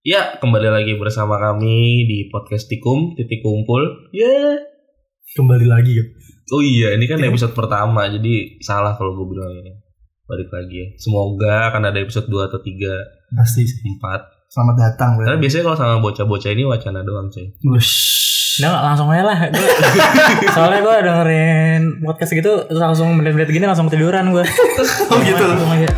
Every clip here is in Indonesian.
Ya, kembali lagi bersama kami di podcast Tikum, Titik Kumpul. Kembali lagi ya. Oh iya, ini kan episode pertama, jadi salah kalau gue bilangnya. Balik lagi ya. Semoga akan ada episode 2 atau 3. Pasti sih. 4. Selamat datang. Karena biasanya kalau sama bocah-bocah ini wacana doang, coy. Nggak, langsung aja lah. Soalnya gue dengerin podcast gitu, terus langsung menit-menit gini langsung ketiduran gue. Oh gitu. Langsung aja.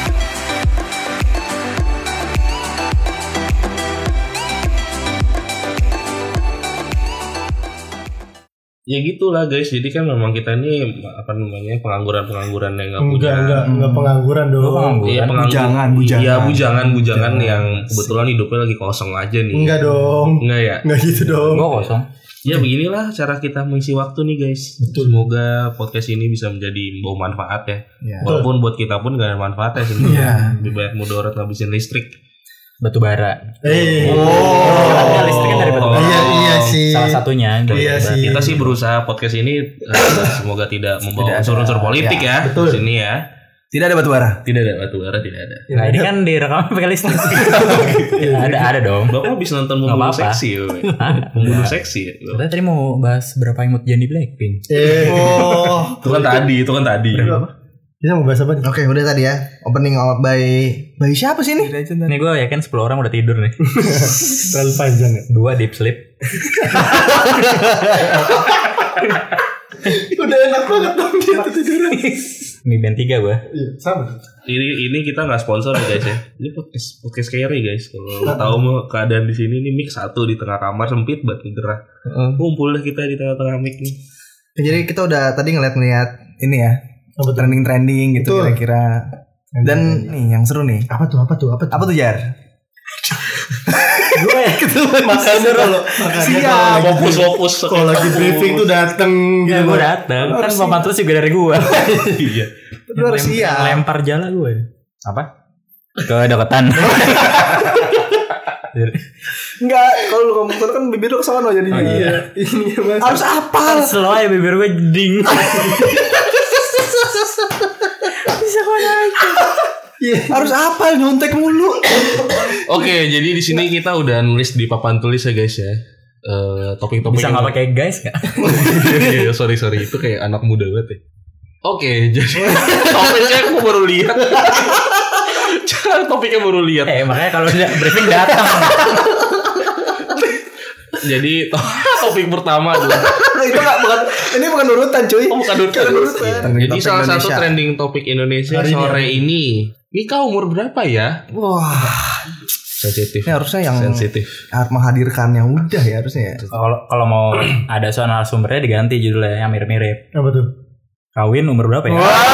Ya gitulah guys, jadi kan memang kita ini pengangguran yang nggak punya. Enggak pengangguran dong. Iya, bujangan. Iya, bujangan yang kebetulan hidupnya lagi kosong aja nih. Enggak dong. Enggak ya? Enggak gitu dong. Gue kosong. Ya beginilah cara kita mengisi waktu nih guys. Betul. Semoga podcast ini bisa menjadi membawa manfaat ya. Walaupun buat kita pun gak ada manfaatnya sebenarnya. Iya. Lebih banyak mudarat ngabisin listrik. Batu bara. Oh. Listriknya dari batu bara. Iya sih. Salah satunya dari Iya batu bara. sih. Kita sih berusaha podcast ini semoga tidak membawa unsur-unsur politik ya. Betul. Di sini ya. Tidak ada batu bara. Tidak ada batu bara, tidak ada. Nah ini kan direkam pakai listrik. ada dong. Bapak bisa nonton Nggak pembunuh apa-apa. seksi ya. Pembunuh seksi ya. Kita tadi mau bahas berapa imut Jan di Blackpink. Oh. Itu kan tadi. Kita mau bahas apa nih? Oke, udah tadi ya. Opening out by siapa sih ini? Ini gue yakin 10 orang udah tidur nih. Terlalu panjang ya. 2 deep sleep. Udah enak banget dong dia tiduran. Ini band 3 gue. Iya, sama. Ini kita nggak sponsor ya guys ya. Ini podcast carry guys. Kalau lo tahu mau keadaan di sini ini mic satu di tengah kamar sempit buat gerah. Kumpul deh kita di tengah-tengah mic nih. Jadi kita udah tadi ngeliat ini ya. Trending gitu Betul. kira-kira. Dan nih yang seru nih. Apa tuh Jar? Gue ya makanya kalau Fokus. kalau lagi briefing tuh dateng Ya gitu. gue dateng. Kan papan terus juga dari gue. Iya. Lu harus siap. Lempar jala gue. Apa? Kedeketan. Enggak, kalau lu ngomong kan bibir lu kesana jadinya. Oh, iya. Ini Mas. Harus apa? Slow aja bibir gue jeding. Bisa kemana aja. Harus apa nyontek mulu. Oke, jadi di sini kita udah nulis di papan tulis ya guys ya. Topik-topik Bisa nggak pakai guys nggak? Iya, sorry itu kayak anak muda banget ya. Oke, jadi topiknya aku baru lihat. Topiknya baru lihat. Makanya kalau udah briefing datang. Jadi topik pertama adalah Ini bukan urutan cuy. bukan urutan. Trending Jadi topik salah satu Indonesia. trending topik Indonesia sore ini. Nikah umur berapa ya? Wah, Sensitif. ini harusnya yang Sensitif. menghadirkan yang udah ya harusnya ya. Kalau mau ada soal narasumbernya diganti judulnya yang mirip-mirip. Apa tuh? Kawin umur berapa ya?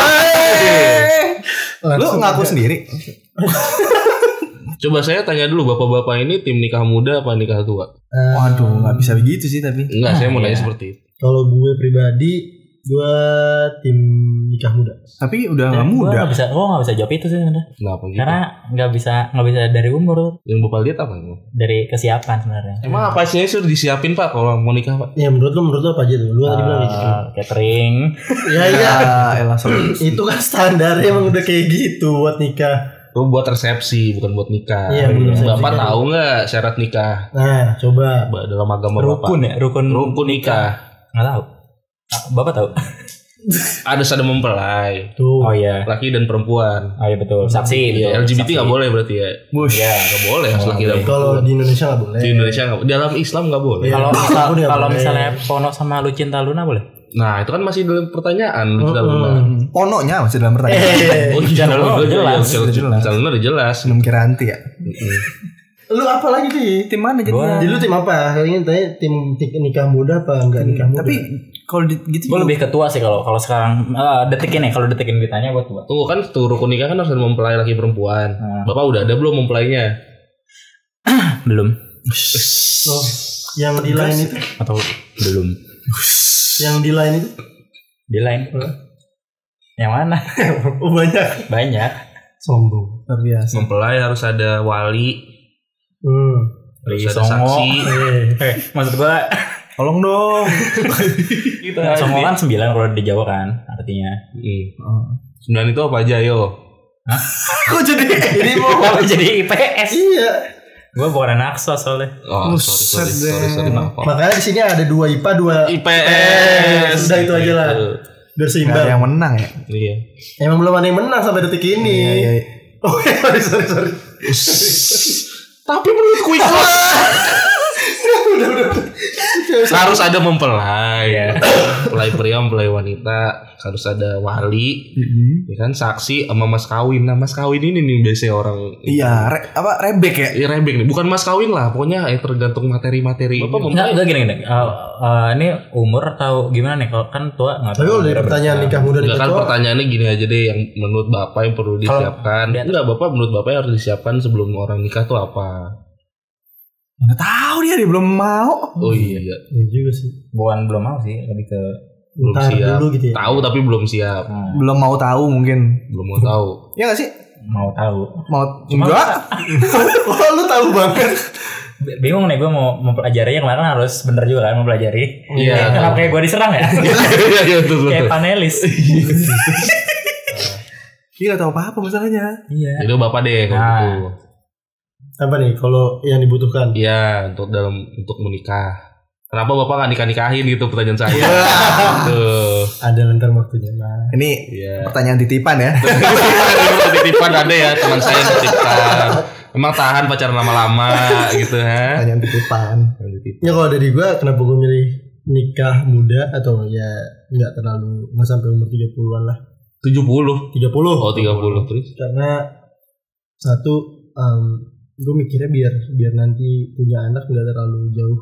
Lu ngaku sendiri. Coba saya tanya dulu bapak-bapak ini tim nikah muda apa nikah tua? Waduh, nggak bisa begitu sih tapi. Enggak, saya mau nanya iya. seperti itu. Kalau gue pribadi, gue tim nikah muda. Tapi udah Ya, nggak muda. Gue nggak bisa jawab itu sih sebenarnya. Kenapa gitu? Karena nggak bisa dari umur, Yang bapak lihat apa? dari kesiapan sebenarnya. Emang apa sih sudah disiapin pak kalau mau nikah pak? Ya menurut lu apa aja tuh? Lu tadi bilang kayak gitu. Catering. Iya. Elah sorry. Itu kan standarnya emang udah kayak gitu buat nikah. Itu buat resepsi bukan buat nikah. Iya, buat resepsi Bapak kan. tahu nggak syarat nikah? Nah, coba. Dalam agama Rukun bapak. ya, rukun Nikah. nggak tahu. Bapak tahu? Ada mempelai. Tuh. Oh iya, Laki dan perempuan. oh iya betul. Saksi. Iya, betul. LGBT nggak boleh berarti ya? Bush. Iya. Nggak boleh harus laki dan Kalau perempuan. di Indonesia nggak boleh. Di Indonesia nggak. Dalam Islam nggak boleh. Iya. Kalau Aku nggak kalau boleh. misalnya Pono sama Lucinta Luna boleh? Nah itu kan masih dalam pertanyaan. Pononya masih dalam pertanyaan. Oh iya, Luna jelas. Luna udah jelas. Belum Kiranti ya. Lu apa lagi sih? Tim mana Gua- Jadi lu tim apa? Kali ini tanya tim nikah muda apa enggak nikah muda? Tapi kalau gitu Gue lebih ketua sih kalau sekarang detik ini kalau detik ini ditanya gue tua. Tunggu kan tuh rukun nikah kan harus ada mempelai laki perempuan. Bapak udah ada belum mempelainya? Belum Oh, yang di line itu, atau belum yang di line itu. di lain. Yang mana? Oh banyak. Banyak. Sombong. luar biasa. Mempelai harus ada wali, harus Lagi ada songo. saksi. Maksud gue Tolong dong. Gitu songo kan 9 kalau di Jawa kan artinya. 9 itu apa aja yo? Kok jadi ini mau Kalau jadi IPS. Iya. Gue bukan anak sos soalnya. Oh, sorry. Makanya di sini ada 2 IPA, 2 IPS. Udah itu aja lah. Biar Gak seimbang. ada yang menang ya. Iya. Emang belum ada yang menang sampai detik ini. Iya. Oh sorry. Tapi menurutku itu harus ada mempelai, mempelai pria, mempelai wanita, harus ada wali, ya kan, saksi sama mas kawin. Nah mas kawin ini nih biasanya orang. Iya, rebek ya? Iya rebek nih, bukan mas kawin lah, pokoknya tergantung materi-materi. Enggak gini. Ini umur atau gimana nih? Kalau kan tua nggak tahu. Tapi dari pertanyaan nikah muda nikah kan tua. pertanyaannya gini aja deh, yang menurut bapak yang perlu disiapkan. Enggak, bapak menurut bapak yang harus disiapkan sebelum orang nikah tuh apa? Nggak tahu dia belum mau. Oh iya. Iya juga sih. Bukan belum mau sih, lebih ke Belum Ntar siap. dulu gitu ya. Tahu tapi belum siap. Belum mau tahu mungkin. Belum mau tahu. Iya gak sih? mau tahu. Mau Cuma enggak? Oh lu tahu banget. Bingung nih gue mau mempelajari, kemarin harus bener juga kan mempelajari. Iya. Kenapa kayak gue diserang ya? Iya betul. Kayak panelis. Iya gak tahu apa-apa masalahnya. Iya. Itu bapak deh kalau Nah. gitu. Apa nih kalau yang dibutuhkan? Iya, untuk menikah. Kenapa bapak gak nikahin gitu pertanyaan saya? Tuh. Ada ntar waktunya lah. Ini Iya. pertanyaan titipan ya. Titipan ada ya teman saya titipan. Emang tahan pacaran lama-lama gitu ha? Pertanyaan titipan. Ya kalau dari gue kenapa gue milih nikah muda atau ya nggak terlalu nggak sampai umur 30-an lah. 70. 30. Oh 30 terus. Karena satu gue mikirnya biar nanti punya anak nggak terlalu jauh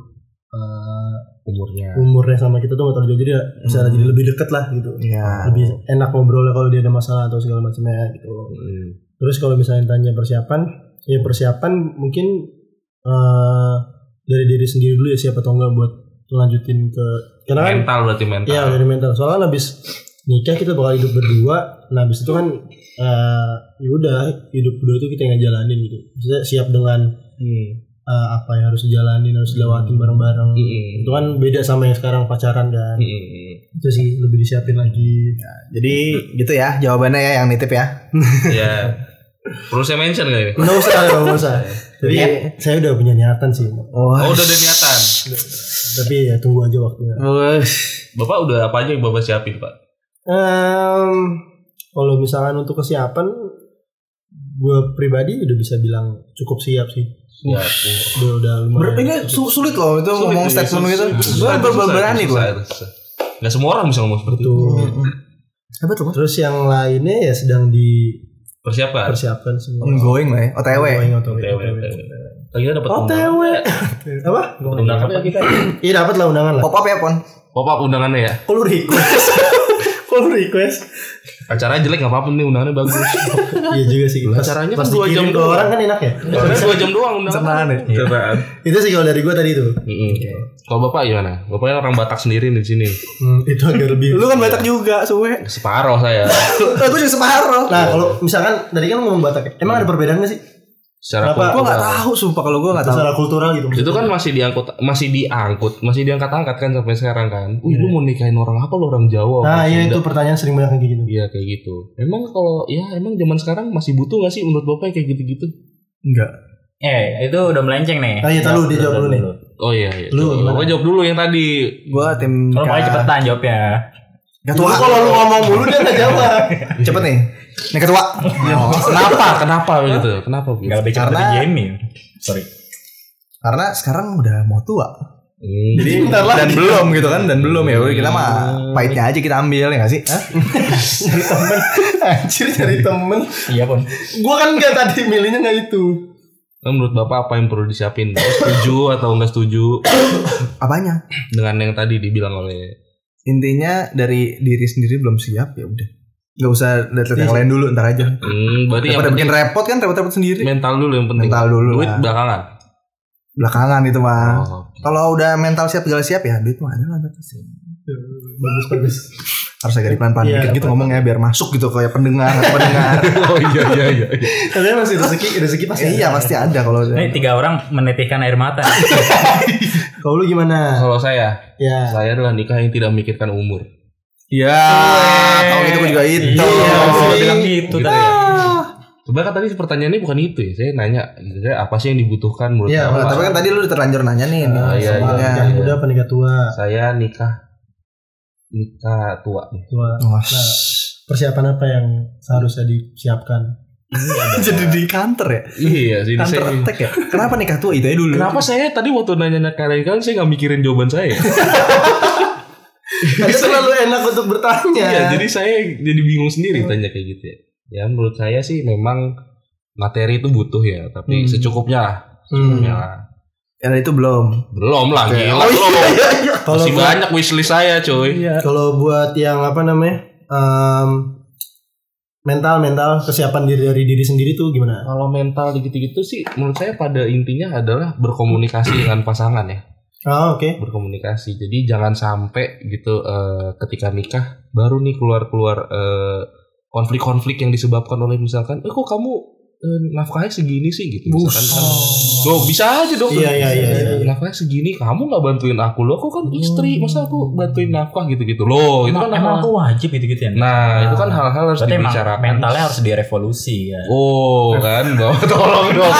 umurnya sama kita tuh nggak terlalu jauh, jadi bisa jadi lebih deket lah gitu. Iya. Lebih enak ngobrolnya kalau dia ada masalah atau segala macamnya gitu. Terus kalau misalnya tanya persiapan mungkin dari diri sendiri dulu ya, siapa tau nggak buat lanjutin ke karena kan Mental berarti mental. iya dari mental, soalnya habis nikah kita bakal hidup berdua. Nah habis itu kan ya udah hidup berdua itu kita ngejalanin gitu. Maksudnya siap dengan apa yang harus dijalanin, harus dilewatin bareng-bareng. Itu kan beda sama yang sekarang pacaran kan. Itu sih lebih disiapin lagi. Jadi gitu ya jawabannya ya yang nitip ya. Iya. Perlu saya mention gak ini? Nggak usah. Jadi saya udah punya niatan sih. Oh udah ada niatan. Tapi ya tunggu aja waktunya. Bapak udah apa aja yang bapak siapin pak? Kalau misalkan untuk kesiapan, gue pribadi udah bisa bilang cukup siap sih. Ya, Udah lumayan. Ini sulit loh itu ngomong statement gitu. Gue berani gue. Gak semua orang bisa ngomong seperti itu. Betul. Terus yang lainnya ya sedang Persiapan semua. Ongoing lah ya. OTW. Kita dapat OTW. Apa? undangan apa kita? Iya dapat lah undangan lah. Pop up ya Pon. Pop up undangannya ya. Kok lu request? Acaranya jelek gak apa-apa nih, undangannya bagus. Iya juga sih. Acaranya kan pas 2 jam dikirim ke doang. orang kan enak ya. Acaranya 2 jam doang undangan. Ceraan. Itu sih kalau dari gue tadi tuh. Kalau bapak gimana? Bapaknya orang Batak sendiri di sini. Itu agak lebih. Lu kan Batak juga, suwe. Separoh saya. Aku juga separuh. Nah kalau misalkan tadi kan ngomong Batak, emang ada perbedaan nggak sih? Secara Kenapa? Gue gak tahu sumpah kalau gue gak tahu. Secara kultural gitu. itu kan masih diangkat-angkat kan sampai sekarang kan. Lu mau nikahin orang apa, lu orang Jawa? Nah iya Sunda? itu pertanyaan sering banyak kayak gitu. Iya kayak gitu. Emang kalau emang zaman sekarang masih butuh gak sih menurut bapak kayak gitu-gitu? Enggak. Itu udah melenceng nih. Ah iya tahu dia jawab dulu nih. Oh iya. Lu gimana? Gua jawab dulu yang tadi. Gue tim Kalau mau cepetan jawabnya. ketua. Kalau lu ngomong mulu dia nggak jawab. Cepet nih. Nih ketua. Kenapa begitu? Kenapa begitu? Gak lebih cepat Karena- dari Jamie. Sorry. Karena sekarang udah mau tua. Jadi bentar Dan lagi. belum gitu kan. Dan belum ya udah kita mah pahitnya aja kita ambil ya gak sih? Hah? Cari temen. Anjir cari temen. Iya pun. Gua kan nggak tadi milihnya nggak itu. Menurut bapak apa yang perlu disiapin? Setuju atau enggak setuju Apanya? dengan yang tadi dibilang oleh? Intinya dari diri sendiri belum siap ya udah. Gak usah lihat yang lain dulu, ntar aja. Berarti yang Daripada bikin penting repot kan, repot-repot sendiri. mental dulu yang penting. Mental dulu Duit lah. belakangan. Belakangan itu mah. Oh. Kalau udah mental siap, segala siap ya duit mah ada lah. Bagus. Harus agak pelan-pelan Iya, dikit gitu ngomongnya biar masuk gitu kayak pendengar. Oh iya. Tapi masih rezeki pasti. Iya pasti ada kalau Ini 3 orang menetihkan air mata. Kalau lu gimana? Kalau saya Ya. adalah nikah yang tidak memikirkan umur. Iya. Kalau gitu gue juga itu. Iya, gue bilang gitu tadi. Sebenarnya kan tadi pertanyaannya bukan itu ya. Saya nanya apa sih yang dibutuhkan menurut Iya, Bapak? tapi kan tadi lu udah terlanjur nanya nih. iya, Nikah muda apa nikah tua? Saya nikah tua. Nah, persiapan apa yang seharusnya disiapkan? Jadi di kantor ya? Iya sih. Kantor attack ya? Kenapa nikah tua itu ya dulu? Kenapa saya tadi waktu nanya kalian saya nggak mikirin jawaban saya? Karena terlalu enak untuk bertanya. Iya, jadi saya jadi bingung sendiri tanya kayak gitu ya. Ya menurut saya sih memang materi itu butuh ya, tapi secukupnya lah. Ya itu belum lah, gila. Masih banyak wishlist saya, coy. Iya. Kalau buat yang apa namanya mental kesiapan dari diri sendiri tuh gimana? Kalau mental gitu-gitu sih, menurut saya pada intinya adalah berkomunikasi dengan pasangan ya. Oh, oke. Berkomunikasi. Jadi jangan sampai gitu ketika nikah baru nih keluar konflik-konflik yang disebabkan oleh misalkan, kok kamu nafkahnya segini sih gitu. Misalkan kan, bisa aja dong. Iya. Nafkahnya segini, kamu nggak bantuin aku loh. Aku kan istri, masa aku bantuin nafkah gitu-gitu loh. Itu kan emang aku wajib gitu ya. Nah, itu kan hal-hal harus dibicarakan. Mentalnya harus direvolusi ya. Oh, kan, tolong dong.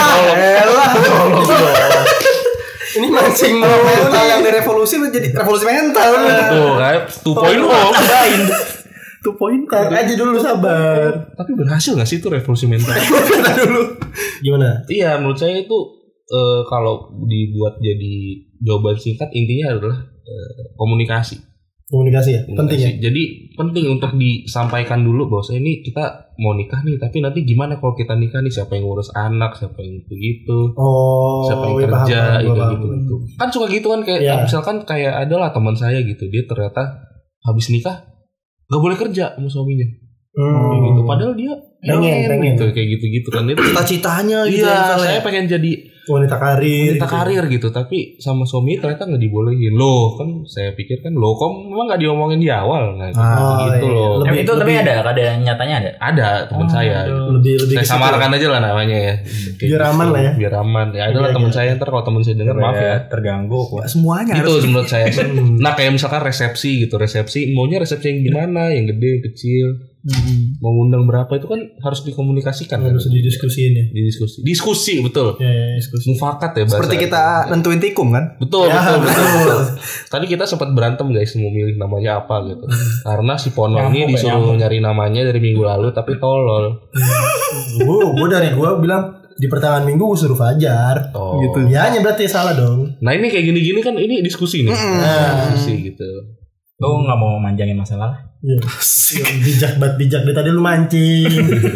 ini mancing mental yang direvolusi jadi revolusi mental. Tuh kan, 2.0 tambahin. 2.0 aja dulu sabar. Tapi berhasil gak sih itu revolusi mental? Dulu. Gimana? Iya, menurut saya itu kalau dibuat jadi jawaban singkat intinya adalah komunikasi. Komunikasi ya, penting ya. Jadi penting untuk disampaikan dulu bahwa ini kita mau nikah nih, tapi nanti gimana kalau kita nikah nih, siapa yang ngurus anak, siapa yang gitu. Siapa yang kerja gitu. Kan suka gitu kan kayak misalkan kayak adalah teman saya gitu, dia ternyata habis nikah gak boleh kerja sama suaminya. Gitu. Padahal dia pengen gitu, kayak gitu kan itu cita-citanya gitu. Iya, saya pengen jadi wanita karir gitu, tapi sama suami ternyata nggak dibolehin. Loh, kan saya pikir kan kok memang nggak diomongin di awal gitu loh. Tapi ada nyatanya ada teman saya. Lebih saya samarkan aja lah namanya ya. Biar aman lah ya. Biar aman. Ya adalah teman saya, ntar kalau teman saya dengar maaf ya. Terganggu kok. Semuanya itu menurut saya. Nah, kayak misalkan resepsi gitu. Maunya resepsi yang gimana? Yang gede, yang kecil. Mau undang berapa itu kan harus dikomunikasikan, harus didiskusiin ya. Diskusi betul. Diskusi. Mufakat ya bahasa. Seperti kita nentuin tikum kan? Betul. Tadi kita sempat berantem guys mau milih namanya apa gitu. Karena si Pono ini disuruh nyari namanya dari minggu lalu tapi tolol. Gue dari gue bilang di pertengahan minggu gue suruh Fajar. Gitu. Ya hanya berarti salah dong. Nah ini kayak gini-gini kan ini diskusi nih. Diskusi gitu. Gue nggak mau manjangin masalah. Iya. Bijak dari tadi lu mancing.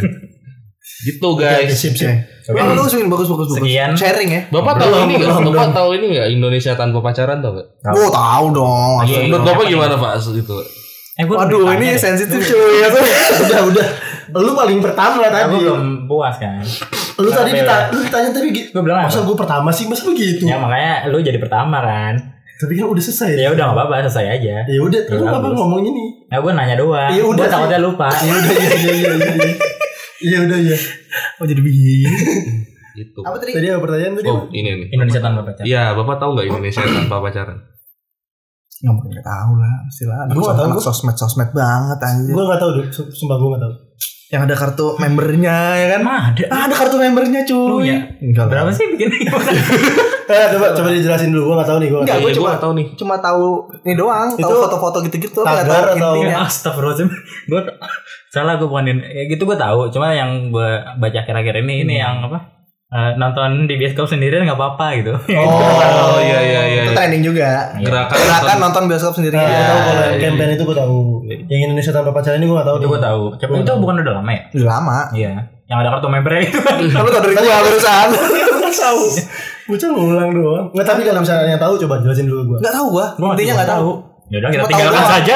Gitu guys. Sip. Bagus. Sekian. Sharing ya. Bapak tahu ini nggak? Bapak tahu ini nggak? Indonesia tanpa pacaran tahu nggak? Oh tahu dong. Menurut Bapak gimana Pak itu? Waduh ini sensitif cuy. Udah. Lu paling pertama tadi. Gue belum puas kan. Lu tadi ditanya tadi gue bilang masa gue pertama sih, masa begitu? Ya makanya lu jadi pertama kan. Tapi kan udah selesai. Ya udah enggak apa-apa, selesai aja. Ya udah, lu apa ngomong ini? Ya gue nanya doang. Ya udah, gue takutnya lupa. Ya udah, iya. Oh jadi begini. Gitu. Apa tadi? Tadi apa pertanyaan tadi? Oh, ini nih. Indonesia tanpa pacaran. Iya, Bapak tahu enggak Indonesia tanpa pacaran? Nggak tahu lah, pastilah. Gue nggak tahu. Sosmed banget anjir. Gue nggak tahu, sumpah gue nggak tahu. Yang ada kartu membernya ya kan? Ada kartu membernya cuy. Enggak. Berapa sih bikin? Coba dijelasin dulu, gue nggak tahu nih. Gue cuma tahu nih. Cuma tahu ini doang. Tahu foto-foto gitu-gitu. Tagar atau astagfirullahaladzim. Gue salah, gue bukanin. Ya gitu gue tahu. Cuma yang gue baca akhir-akhir ini yang apa? Nonton di bioskop sendiri nggak apa-apa gitu. Oh iya. Itu trending juga. Gerakan nonton bioskop sendiri. Gue tahu kalau campaign itu gue tahu. Yang Indonesia tanpa pacaran ini gue nggak tahu. Itu gue tahu. Campaign itu bukan udah lama ya? Udah lama. Iya. Yang ada kartu membernya itu. Kamu tau dari gue barusan. Tahu. Bocah ngulang doang. Nggak, tapi kalau misalnya yang tahu coba jelasin dulu gue. Nggak tahu gue. Intinya nggak tahu. Ya udah kita tinggalkan saja.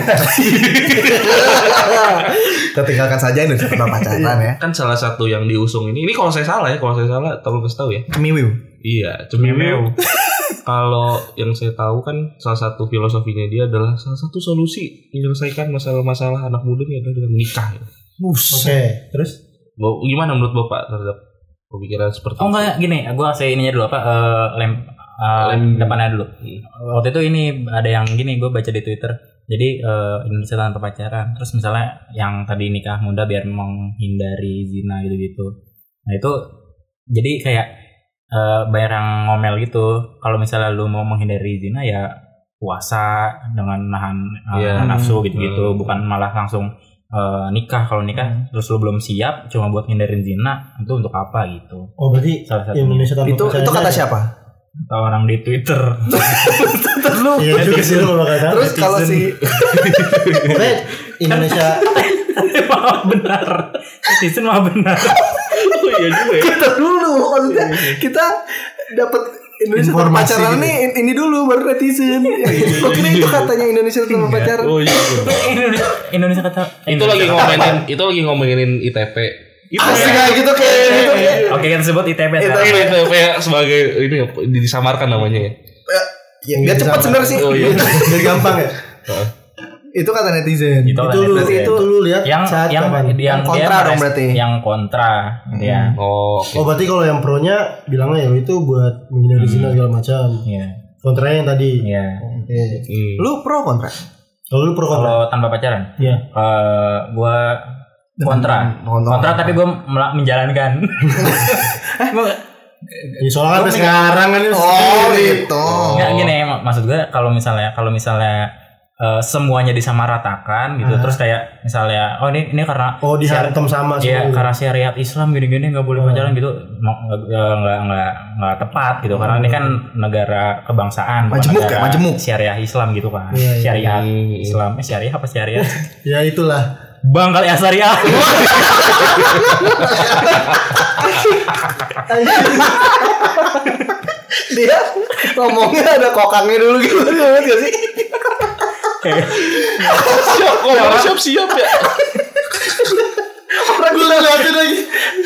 Kita tinggalkan saja Indonesia tanpa pacaran ya. Kan salah satu yang diusung ini kalau saya salah tolong kasih tahu ya. Cemiwiw. Iya, Cemiwiw. Kalau yang saya tahu kan salah satu filosofinya dia adalah salah satu solusi menyelesaikan masalah-masalah anak muda ini adalah dengan nikah. Oke, terus gimana menurut Bapak terhadap pemikiran seperti itu? Oh enggak, gini, gue kasih ininya dulu apa lem depannya dulu. Waktu itu ini ada yang gini, gue baca di Twitter Jadi Indonesia tanpa pacaran. Terus misalnya yang tadi nikah muda biar menghindari zina gitu-gitu. Nah itu jadi kayak banyak yang ngomel gitu. Kalau misalnya lu mau menghindari zina ya puasa dengan nahan nafsu gitu-gitu, bukan malah langsung nikah. Kalau nikah terus lu belum siap cuma buat hindarin zina, itu untuk apa gitu. Oh berarti Indonesia tanpa pacaran itu kata siapa? Atau orang di Twitter. Lu iya juga sih lu kata. Terus kalau si Indonesia malah benar. Netizen malah benar. Oh iya juga ya. kita dulu maksudnya kita dapat Indonesia tanpa pacaran ini dulu baru netizen. Kok kira itu katanya Indonesia tanpa pacaran? Oh iya. Indonesia kata itu lagi ngomongin ITP. Asik kayak gitu kayak gitu. Oke, kita sebut ITP. ITP sebagai ini disamarkan namanya ya. Ya biar cepat sebenarnya sih. Oh iya. Biar gampang ya. Itu kata netizen. Itu lu lihat yang kontra dong berarti. Yang kontra ya. Oh berarti kalau yang pro-nya bilangnya ya itu buat menghindari zina segala macam. Iya. Kontranya yang tadi. Iya. Oke. Lu pro kontra? Kalau lu pro kontra? Kalau tanpa pacaran? Iya. Gua kontra tapi gue menjalankan. Ya soalnya kan sekarang kan gitu. Nggak gini, maksud gue kalau misalnya semuanya disamaratakan gitu, terus kayak misalnya ini karena dihantam sama ya karena syariat Islam gini-gini nggak boleh pacaran gitu, nggak tepat gitu, karena ini kan negara kebangsaan, majemuk syariah Islam gitu kan, syariat Islam, syariah apa syariah? Ya itulah. Bang kali syariah. Dia ngomongnya ada kokangnya dulu gitu gak sih? Siap ya. Orang gue liatin lagi.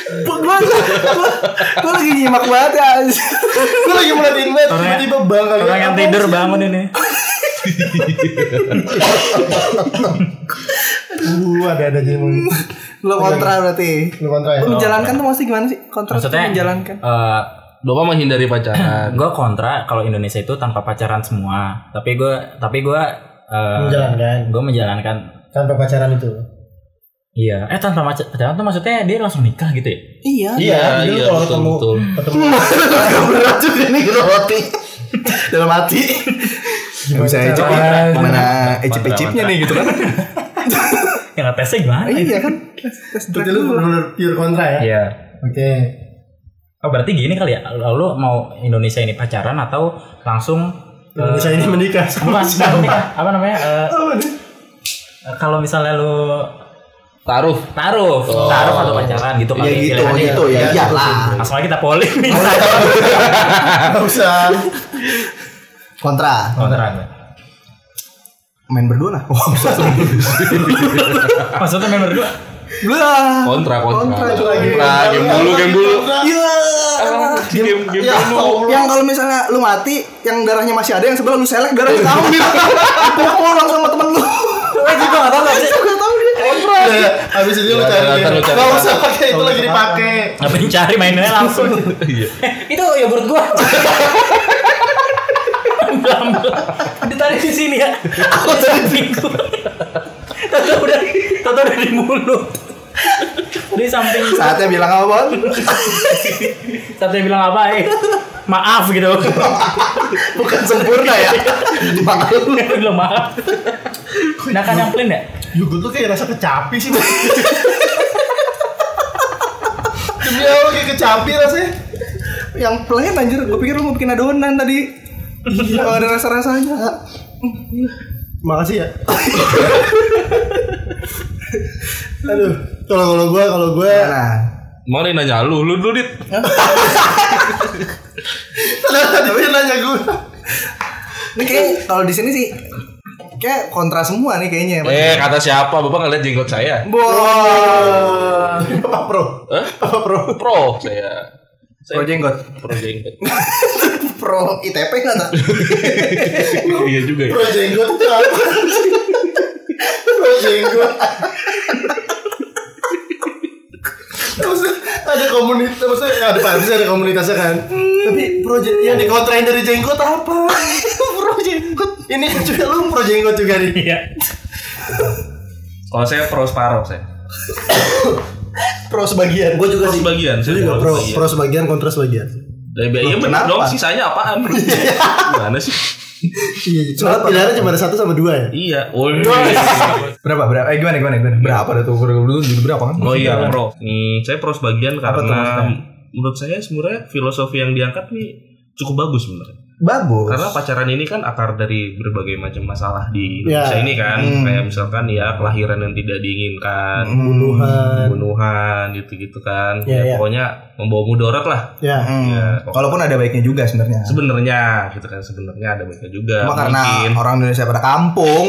Gue lagi nyimak banget ya. Gue lagi merhatiin banget. Tiba-tiba bang kali. Orang yang tidur bangun ini. Ada jemong. Lo kontra berarti. Lu kontra ya. Lu menjalankan tuh maksudnya gimana sih? Kontra itu menjalankan. Bapak menghindari pacaran. Gue kontra kalau Indonesia itu tanpa pacaran semua. Tapi gue menjalankan. Gue menjalankan tanpa pacaran itu. Iya. Tanpa pacaran tuh maksudnya dia langsung nikah gitu ya? Iya. Betul. Berat juga nih roti dalam hati. Bisa aja mana ecip-ecipnya nih gitu kan. Yang ngetesnya gimana? Iya kan. Berarti lu benar pure kontra ya? Iya. Oke. Oh berarti gini kali ya. Lalu mau Indonesia ini pacaran atau langsung Indonesia ini menikah? Bukan menikah. Apa namanya? Kalau misalnya lu taruh atau pacaran gitu kan? Ya gitu ya. Iyalah. Langsung aja kita polling nih. Enggak usah. Kontra. Main berdua lah. Maksudnya main berdua? Kontra. Game dulu. Iya. Game dulu. Yang kalau misalnya lu mati, yang darahnya masih ada, yang sebelah lu selek darahnya kamu gitu. Pukul langsung sama temen lu. Juga enggak tahu sih. Enggak tahu dia. Kontra. Habis itu lu cari. Enggak usah pakai itu lagi dipakai. Ngapain cari mainnya langsung. Itu ya menurut gua. Ditarik di sini ya. Aku tadi minggu. Tato udah di mulut. Di samping. Saatnya bilang apa, Bon? Saatnya bilang apa? Maaf gitu. Bukan sempurna ya. Maaf. Bilang maaf. Nah kan yang plain ya? Gue tuh kayak rasa kecapi sih. Demi Allah kayak kecapi rasanya. Yang plain anjir, gue pikir lu mau bikin adonan tadi. Iya, ada rasa-rasanya. Makasih ya. Aduh, kalau gue Mau nanya lu dit. Tadi dia nanya gue. Ini kayak kalau di sini sih kayak kontra semua nih kayaknya. Kata siapa? Bapak ngeliat jenggot saya. Apa pro? Pro saya. Pro jenggot. Pro ITP nggak tak? Iya juga ya. Pro jenggot itu apa? Pro jenggot. Maksudnya ada komunitas, maksudnya ada pasti ada komunitasnya kan. Tapi yang dikontrain dari jenggot apa? Pro jenggot. Ini kan juga lu pro jenggot juga nih. Iya. Kalau saya pro separuh saya. Pro sebagian. Gue juga Pro sih. sebagian. Gue juga pro sebagian, kontra sebagian. Iya benar dong, sisanya apaan? Gimana sih? Iya, cuma pilihannya cuma ada 1 sama 2 ya. Iya. Oh, Berapa? Gimana? Berapa dah tuh? Dulu jadi berapa kan? Oh iya, pro. Saya pro sebagian karena menurut saya sebenarnya filosofi yang diangkat nih cukup bagus sebenarnya. Bagus. Karena pacaran ini kan akar dari berbagai macam masalah di Indonesia ini kan. Kayak misalkan ya kelahiran yang tidak diinginkan, pembunuhan gitu-gitu kan. Ya, pokoknya membawa mudarat lah. Ya. Walaupun ada baiknya juga sebenarnya. Sebenarnya gitu kan, sebenarnya ada baiknya juga. Cuma karena orang Indonesia pada kampung.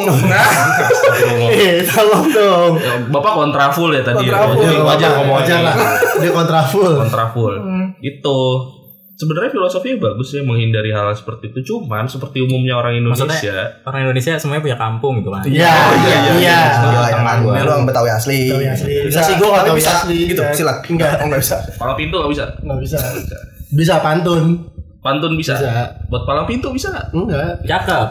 Tolong dong. Bapak kontraful ya tadi. Wajar lah. Dia kontraful. Itu sebenarnya filosofinya bagus ya, menghindari hal seperti itu. Cuman seperti umumnya orang Indonesia. Maksudnya orang Indonesia semuanya punya kampung gitu kan. Iya. Lu orang Betawi asli. Bisa sih, gue nggak tahu asli gitu. Silat. Enggak bisa. Palang pintu nggak bisa. Bisa pantun Bisa. Buat palang pintu bisa nggak? Enggak. Cakep.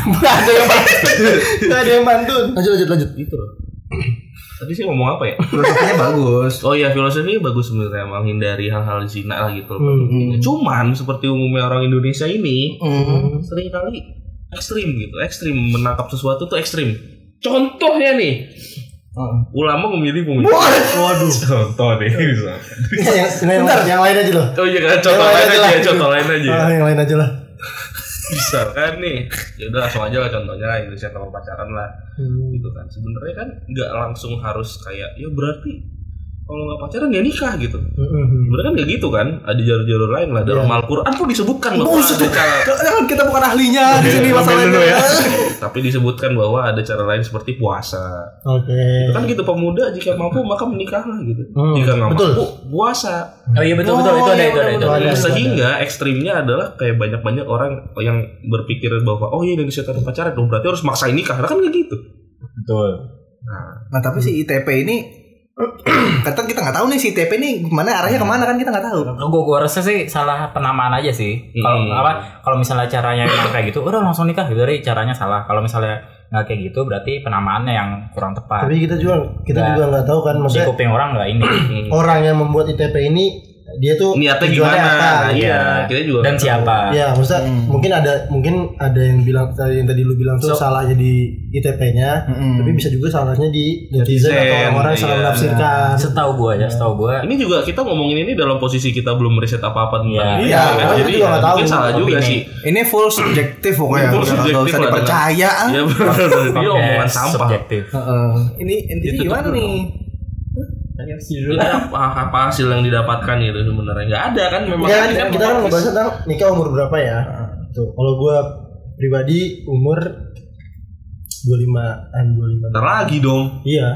Nggak ada yang pantun. Lanjut. Gitu loh. Tadi sih ngomong apa ya? Filosofinya bagus. Oh iya, filosofinya bagus sebenarnya, menghindari hal-hal zina lah gitu. Cuman seperti umumnya orang Indonesia ini sering kali ekstrim menangkap sesuatu tuh ekstrim. Contohnya nih, ulama memilih pemimpin. Waduh. Contoh nih. Yang lain aja loh. Oh iya kan, contoh lain aja. Yang lain aja lah. Bisa kan nih, ya udah langsung aja lah contohnya Indonesia tanpa pacaran lah, gitu kan. Sebenarnya kan nggak langsung harus kayak ya berarti kalau nggak pacaran ya nikah gitu. Sebenarnya kan nggak gitu kan, ada jalur-jalur lain lah. Dalam Al-Quran pun disebutkan bahwa ada cara. Kita bukan ahlinya di sini masalahnya. Ya. Tapi disebutkan bahwa ada cara lain seperti puasa. Itu kan gitu, pemuda jika mampu maka menikahlah gitu. Jika nggak mampu puasa. Oh iya betul itu ada. Sehingga ekstrimnya adalah kayak banyak orang yang berpikir bahwa oh iya Indonesia tanpa pacaran dong berarti harus maksain nikah. Nah kan nggak gitu. Betul. Nah tapi si ITP ini kata kita nggak tahu nih si ITP ini gimana arahnya kemana kan kita nggak tahu. Gue rasa sih salah penamaan aja sih. Kalau misalnya caranya yang kayak gitu, udah langsung nikah gitu, dari caranya salah. Kalau misalnya nggak kayak gitu, berarti penamaannya yang kurang tepat. Tapi kita juga nggak tahu kan, maksudnya kuping orang nggak ini. Orang yang membuat ITP ini dia tuh niatnya gimana? Iya, kita juga dan siapa? Ya, maksudnya mungkin ada yang bilang yang tadi lu bilang tuh salahnya di ITP-nya, tapi bisa juga salahnya di netizen atau orang-orang salah menafsirkan. Setahu gua. Ini juga kita ngomongin ini dalam posisi kita belum meriset apa-apa tentang ini. Iya, jadi juga nggak tahu. Mungkin salah juga sih. Ini full subjektif pokoknya. Full subjektif usah dipercaya. Iya benar. Dia omongan sampah. Subjektif. Ini intinya gimana nih? Apa hasil yang didapatkan gitu sebenarnya nggak ada kan memang. Ya, kan kita kan ngebahas tentang nikah umur berapa ya. Tuh kalau gue pribadi umur 25-an. Bentar lagi dong. Iya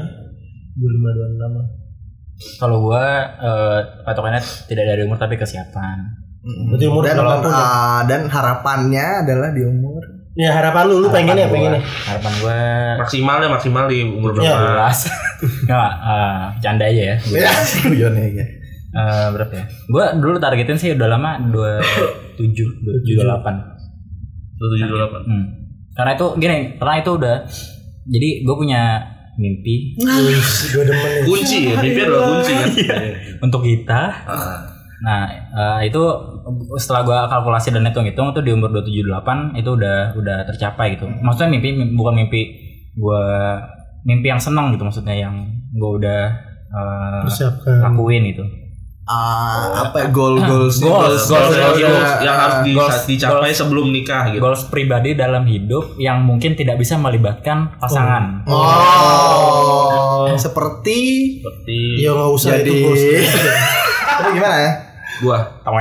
25-26. Kalau gue patokannya tidak dari umur tapi kesiapan. Berarti umur dan harapannya adalah di umur. Ya harapan lu pengennya. Harapan gue maksimal di umur berapa? 12. Enggak, canda aja ya. Iya. Berapa ya? Gue dulu targetin sih udah lama 27, 28. 27, 28. Karena itu udah. Jadi gue punya mimpi. Gue demen. Kunci ya, mimpi adalah kunci kan. Untuk kita. Nah, itu setelah gue kalkulasi dan hitung-hitung itu di umur 27-28 itu udah tercapai gitu. Maksudnya bukan mimpi yang senang gitu, maksudnya yang gue udah lakuin gitu. Goals yang harus dicapai sebelum nikah gitu. Goals pribadi dalam hidup yang mungkin tidak bisa melibatkan pasangan. Seperti ya nggak usah jadi itu goals. Tapi gimana ya? Gua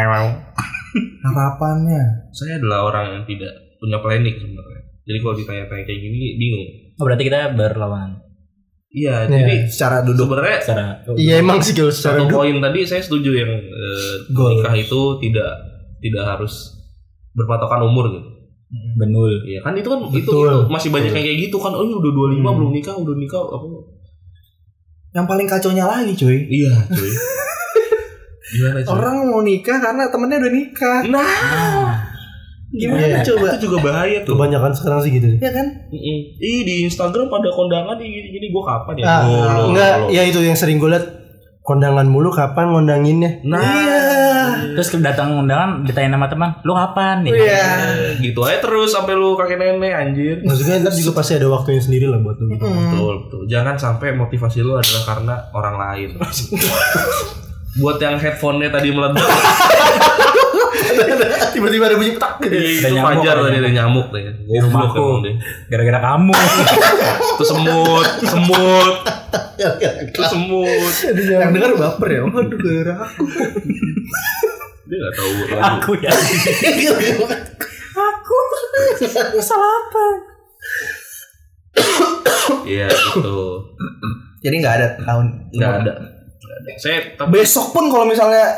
harapannya saya adalah orang yang tidak punya planning sebenarnya. Jadi kalau ditanya-tanya kayak gini bingung. Oh, berarti kita berlawanan. Iya, jadi secara duduk sebenarnya iya emang sih kalau secara satu poin tadi saya setuju yang nikah itu tidak harus berpatokan umur gitu. Betul. Iya kan itu masih banyak yang kayak gitu kan. Oh, udah 25 belum nikah, udah nikah apa? Yang paling kacaunya lagi, cuy. Iya, cuy. Gimana, cuy? Orang mau nikah karena temennya udah nikah. Nah. Gimana coba? Itu juga bahaya tuh. Kebanyakan sekarang sih gitu. Iya kan? Di Instagram pada kondangan gini gue kapan ya? Enggak, ya itu yang sering gue liat. Kondangan mulu kapan ngondanginnya? Nah, terus datang undangan ditanya sama teman, lu kapan nih? Iya. Gitu aja terus sampai lu kakek nenek anjir. Maksudnya ntar juga pasti ada waktunya sendiri lah buat lu gitu. Betul. Jangan sampai motivasi lu adalah karena orang lain. Buat yang headphone-nya tadi meledak. Tiba-tiba ada bunyi petak gitu. Itu Fajar tadi ada nyamuk deh. Goblok emang deh. Gara-gara kamu. Itu semut. Itu semut. Yang dengar baper ya. Waduh, gara aku. Dia enggak tahu lagu. Aku ya. Aku salah apa? Iya gitu. Jadi enggak ada tahun. Enggak ada. Besok pun kalau misalnya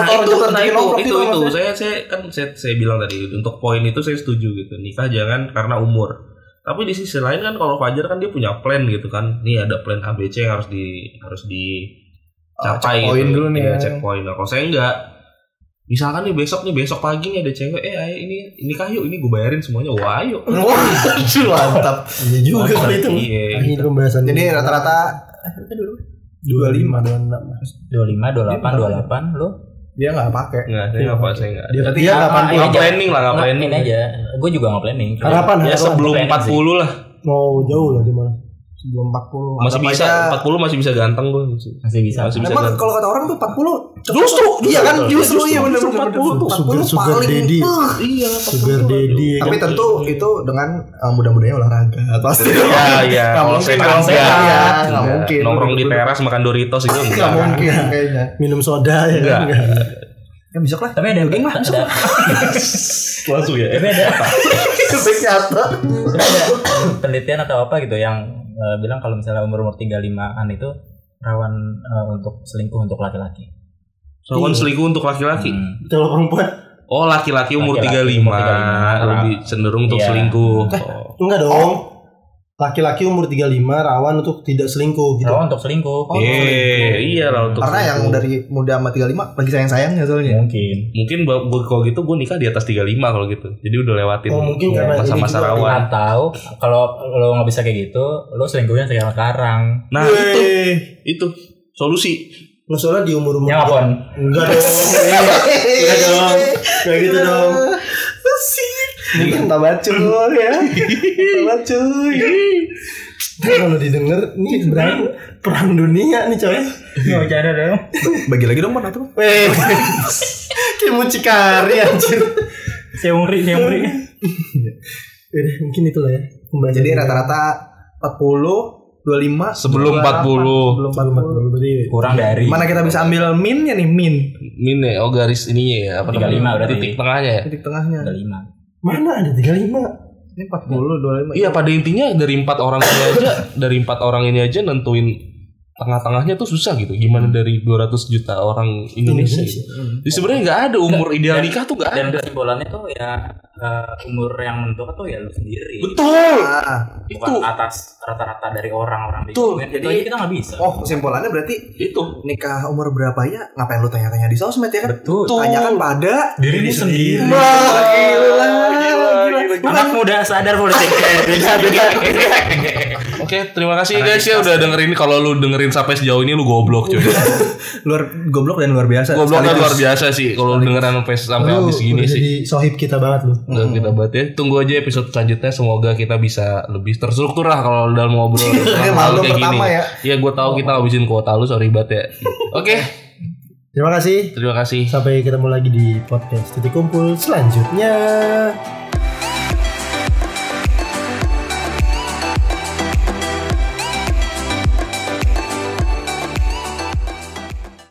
itu saya bilang tadi untuk poin itu saya setuju gitu. Nikah jangan karena umur. Tapi di sisi lain kan kalau Fajar kan dia punya plan gitu kan. Nih ada plan ABC yang harus dicapai gitu. Dulu nih ya. Checkpoint. Nah, kalau saya enggak. Misalkan nih besok pagi nih ada cewek, ayo ini nikah yuk, ini gue bayarin semuanya. Wah, ayo. Mantap. Iya juga kalau itu. Iya. Pembahasan. Jadi rata-rata 25, 28, 28 lo? Dia enggak pakai. Enggak, saya enggak. Dia Enggak planning lah, enggak planning aja. Gue juga enggak planning. Harapan ya sebelum 40 lah. Mau jauh lah di mana? Sebelum 40. Masih bisa 40 masih bisa ganteng gue. Masih bisa. Emang kalau kata orang tuh 40 Justru iya kan? Justru iya benar 40 tuh 40 Sugar daddy. Iya, Sugar daddy. Tapi tentu itu dengan mudah-mudahnya olahraga. Pasti. Iya. Kalau sehat enggak mungkin. Nongkrong di teras makan Doritos itu enggak mungkin kayaknya. Minum soda ya kan? Ya besok lah. Tapi ada geng lah. langsung ya. Tapi ada apa? Nyata. Ada penelitian atau apa gitu yang bilang kalau misalnya umur 35-an itu rawan untuk selingkuh untuk laki-laki. Rawan selingkuh untuk laki-laki. Kalau perempuan? Oh, laki-laki umur 35 lebih cenderung untuk selingkuh. Enggak dong. Laki-laki umur 35 rawan untuk tidak selingkuh gitu. Rawan untuk selingkuh. Iya lah untuk karena selingkuh. yang dari muda sama 35 lagi sayang-sayangnya soalnya. Mungkin kalau gitu gue nikah di atas 35 kalau gitu. Jadi udah lewatin. Oh, mungkin karena masa-masa rawan. Atau kalau lo nggak bisa kayak gitu, lo selingkuhnya sekarang. Nah, itu solusi. Lo soalnya di umur-umur yang apaan? Enggak dong. Enggak dong. Kayak gitu dong. Mungkin tambah cuy ya. Tambah cuy. Kalau didengar nih perang dunia nih coy. Enggak bercanda dong. Bagi lagi dong mana tuh? Kayak mucikari anjir. Seumri. Mungkin itulah ya. Jadi rata-rata 40 25 sebelum 40. Belum 40 berarti kurang dari. Mana kita bisa ambil minnya nih, min ya, garis ininya ya, apa 35 namanya? berarti. Titik tengahnya ya. Titik tengahnya. 35. Mana ada 35? Ini 40 25. Iya, pada intinya dari 4 orang ini aja nentuin tengah-tengahnya tuh susah gitu. Gimana dari 200 juta orang Indonesia. Jadi sebenarnya enggak ada umur ideal nikah tuh enggak ada. Dan kesimpulannya tuh ya umur yang menentukan tuh ya lu sendiri. Betul. Bukan atas rata-rata dari orang-orang di Betul. Jadi kita nggak bisa. Oh, kesimpulannya berarti itu nikah umur berapa ya? Ngapain lu tanya-tanya di sosmed ya kan? Betul. Tanyakan pada diri sendiri. Gila. Anak muda sadar politik. Oke, terima kasih guys ya udah dengerin. Kalau lu dengerin sampai sejauh ini lu goblok cuy. Goblok dan luar biasa. Goblok dan luar biasa sih kalau lu dengerin sampai habis gini sih. Jadi sohib kita banget lu. Udah kita banget ya. Tunggu aja episode selanjutnya, semoga kita bisa lebih terstruktur lah kalau dalam ngobrol hal kayak gini. Ya gue tahu kita ngabisin kuota lu, sorry banget ya. Oke. Terima kasih. Terima kasih. Sampai ketemu lagi di podcast Titik Kumpul selanjutnya.